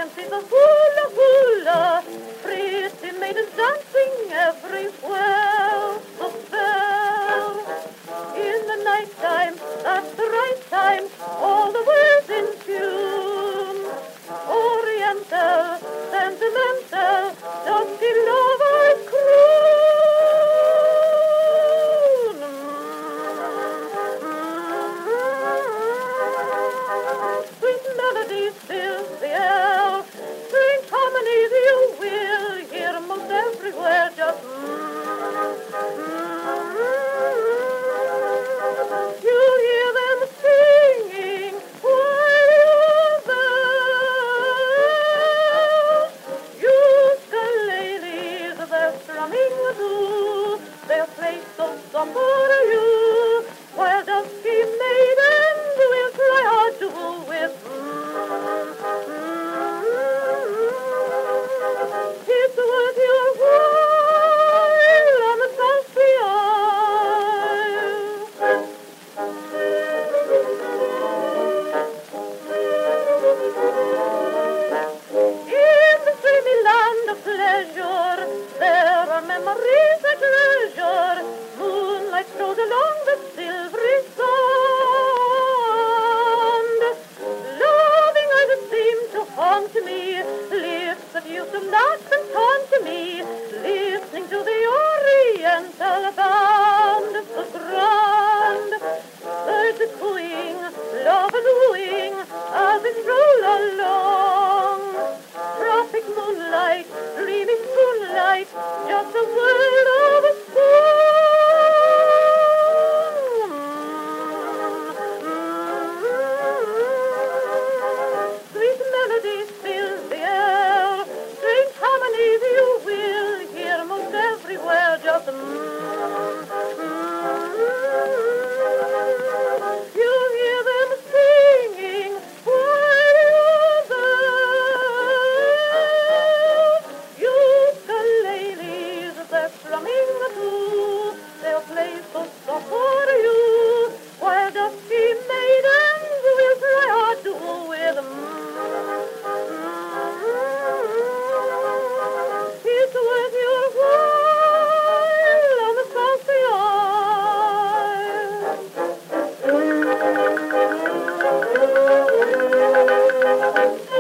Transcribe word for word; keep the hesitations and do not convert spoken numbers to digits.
can see the hula hula, pretty maidens dancing everywhere. The fair in the night time, that's the right time, all the world's in tune. Oriental, sentimental, dusty lovers croon. Sweet melodies fill the air, strange harmonies you will hear most everywhere. Just you'll hear them singing while you're there. Ukuleleles, they're strumming too, they'll play so soft for you, while dusky maidens will try hard to woo with. It's worth your while on the South Sea Isle. In the dreamy land of pleasure, there are memories I treasure. Moonlight strolls along the silvery sand. Loving eyes that seem to haunt me, lips that used to laugh and taunt me, listening to the Oriental band. So grand, birds are cooing, lovers wooing, as they stroll along. Tropic moonlight, dreamy moonlight, just a world of a song. Sweet melodies fill the air, strange harmonies you will hear most everywhere. Just you hear them singing while you're there. Ukuleles, they're strumming too, they'll play so soft for you, while dusky maidens will try hard to woo with them. It's worth your while on the South Sea Isle.